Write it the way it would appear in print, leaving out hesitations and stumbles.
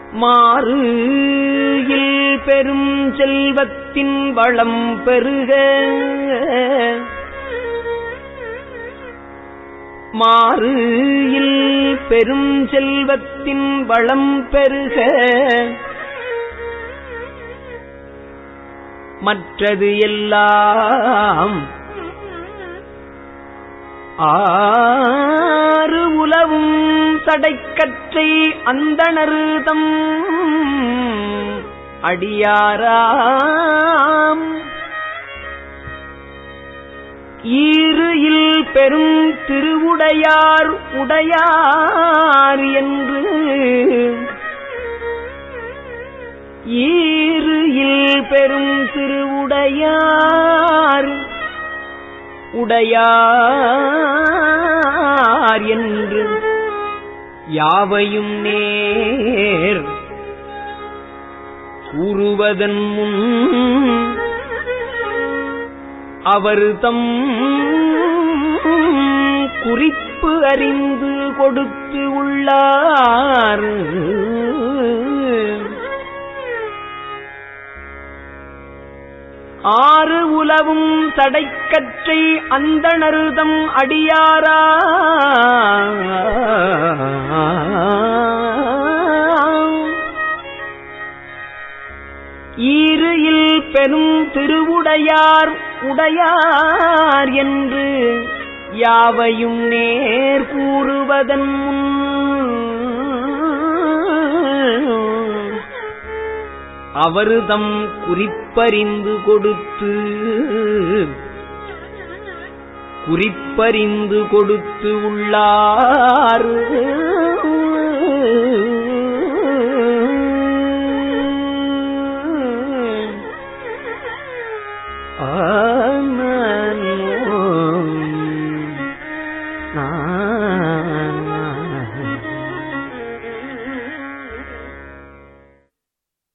மாறு இல் பெரும் செல்வத்தின் வளம் பெருக மாறு இல் பெரும் செல்வத்தின் வளம் பெருக மற்றது எல்லாம் ஆறு உலவும் சடைக்கற்றை அந்தணர்தம் அடியாராம் ஈறு இல் பெரும் திருவுடையார் உடையார் என்று ஈறு இல் பெரும் திருவுடையார் உடையார் என்று யாவையும் நேர் கூறுவதன் முன் அவர் தம் குறிப்பு அறிந்து கொடுத்து உள்ளார். ஆறு உலவும் தடைக்கற்றை அந்தணர்தம் அடியாரா ஈறு இல் பெரும் திருவுடையார் உடையார் என்று யாவையும் நேர் கூறுவதன் அவர்தம் குறிப்பறிந்து கொடுத்து உள்ளார்.